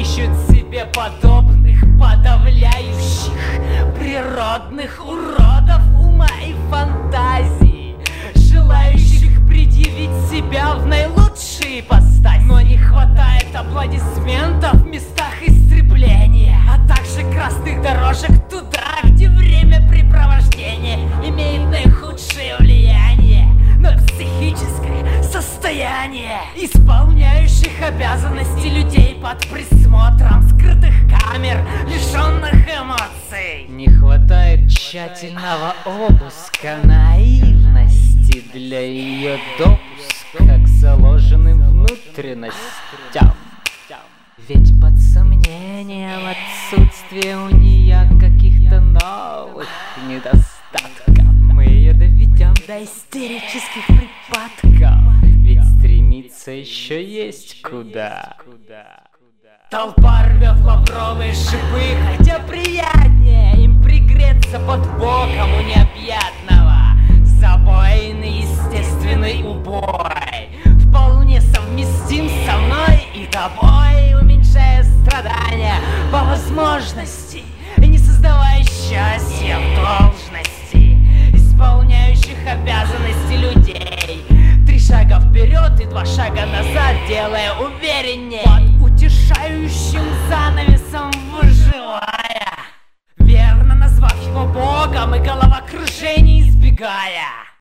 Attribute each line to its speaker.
Speaker 1: ищут себе подобных, подавляющих природных уродов ума и фантазии, желающих предъявить себя в наилучшей ипостаси. Но не хватает аплодисментов в местах истребления, а также красных дорожек туда, где времяпрепровождение имеет наихудшее влияние на психическое состояние исполняющих обязанности людей под присмотром скрытых камер, лишенных эмоций. Не хватает тщательного обыска наивности для ее допуска к заложенным внутренностям. Ведь под сомнением отсутствие у нее каких-то новых недостатков мы ее доведем до истерических припадков. Ведь стремиться еще есть куда. Толпа рвет лавровые шипы, хотя приятнее им пригреться под боком у необъятного. Забойный естественный убой вполне совместим со мной и тобой, уменьшая страдания по возможности и не создавая счастья в должности исполняющих обязанности людей. 3 шага вперед и 2 шага назад, делая увереннее, под утешающим занавесом выживая, верно назвав его Богом и головокружений избегая.